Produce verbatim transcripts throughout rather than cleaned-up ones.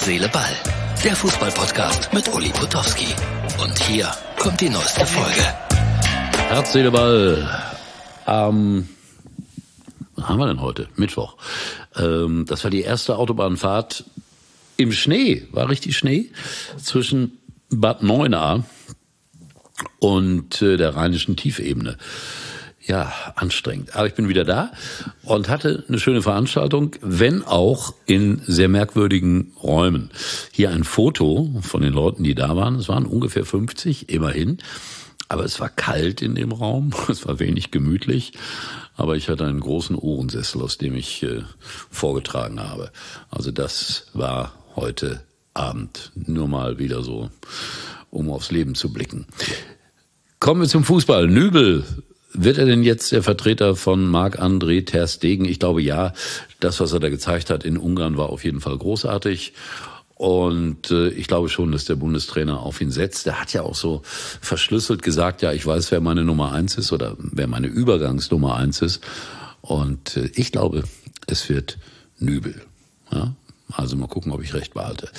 Seele, Ball. Der Fußball-Podcast mit Uli Potowski. Und hier kommt die neueste Folge. Herz, Seele, Ball. Ähm, was haben wir denn heute? Mittwoch. Ähm, das war die erste Autobahnfahrt im Schnee. War richtig Schnee. Zwischen Bad Neuenahr und äh, der Rheinischen Tiefebene. Ja, anstrengend. Aber ich bin wieder da und hatte eine schöne Veranstaltung, wenn auch in sehr merkwürdigen Räumen. Hier ein Foto von den Leuten, die da waren. Es waren ungefähr fünfzig, immerhin. Aber es war kalt in dem Raum, es war wenig gemütlich. Aber ich hatte einen großen Ohrensessel, aus dem ich äh, vorgetragen habe. Also das war heute Abend. Nur mal wieder so, um aufs Leben zu blicken. Kommen wir zum Fußball. Nübel. Wird er denn jetzt der Vertreter von Marc-André ter Stegen? Ich glaube ja. Das, was er da gezeigt hat in Ungarn, war auf jeden Fall großartig. Und äh, ich glaube schon, dass der Bundestrainer auf ihn setzt. Der hat ja auch so verschlüsselt gesagt, ja, ich weiß, wer meine Nummer eins ist oder wer meine Übergangsnummer eins ist. Und äh, ich glaube, es wird Nübel. Ja? Also mal gucken, ob ich recht behalte.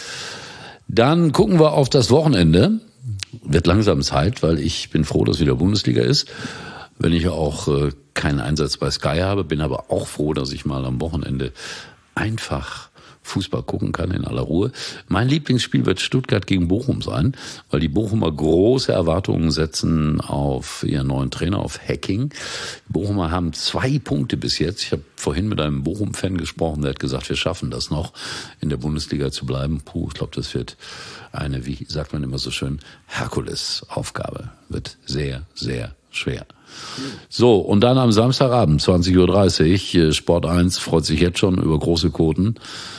Dann gucken wir auf das Wochenende. Wird langsam Zeit, weil ich bin froh, dass wieder Bundesliga ist. Wenn ich auch äh, keinen Einsatz bei Sky habe, bin aber auch froh, dass ich mal am Wochenende einfach Fußball gucken kann in aller Ruhe. Mein Lieblingsspiel wird Stuttgart gegen Bochum sein, weil die Bochumer große Erwartungen setzen auf ihren neuen Trainer, auf Hacking. Die Bochumer haben zwei Punkte bis jetzt. Ich habe vorhin mit einem Bochum-Fan gesprochen, der hat gesagt, wir schaffen das noch, in der Bundesliga zu bleiben. Puh, ich glaube, das wird eine, wie sagt man immer so schön, Herkules-Aufgabe. Wird sehr, sehr schwer. So, und dann am Samstagabend, zwanzig Uhr dreißig, Sport eins freut sich jetzt schon über große Quoten.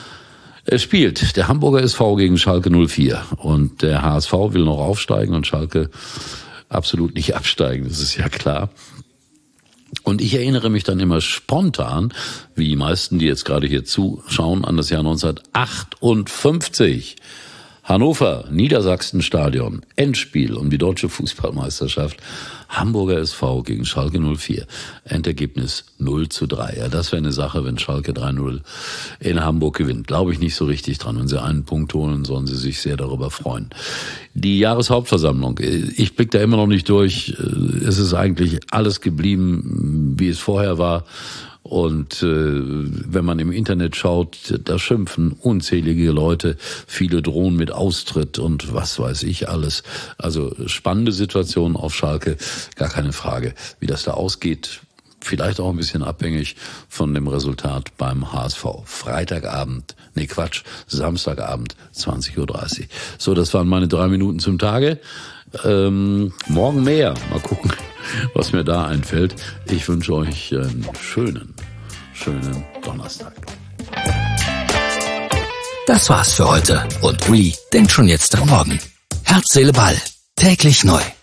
Es spielt der Hamburger S V gegen Schalke null vier und der H S V will noch aufsteigen und Schalke absolut nicht absteigen, das ist ja klar. Und ich erinnere mich dann immer spontan, wie die meisten, die jetzt gerade hier zuschauen, an das Jahr neunzehnhundertachtundfünfzig. Hannover, Niedersachsenstadion, Endspiel um die deutsche Fußballmeisterschaft. Hamburger S V gegen Schalke null vier. Endergebnis null zu drei. Ja, das wäre eine Sache, wenn Schalke drei null in Hamburg gewinnt. Glaube ich nicht so richtig dran. Wenn sie einen Punkt holen, sollen sie sich sehr darüber freuen. Die Jahreshauptversammlung. Ich blicke da immer noch nicht durch. Es ist eigentlich alles geblieben, wie es vorher war. Und äh, wenn man im Internet schaut, da schimpfen unzählige Leute, viele drohen mit Austritt und was weiß ich alles. Also spannende Situation auf Schalke, gar keine Frage. Wie das da ausgeht, vielleicht auch ein bisschen abhängig von dem Resultat beim H S V. Freitagabend, nee Quatsch, Samstagabend, zwanzig Uhr dreißig. So, das waren meine drei Minuten zum Tage. Ähm, morgen mehr. Mal gucken, was mir da einfällt. Ich wünsche euch einen schönen, schönen Donnerstag. Das war's für heute. Und Uli denkt schon jetzt am Morgen. Herz, Seele, Ball. Täglich neu.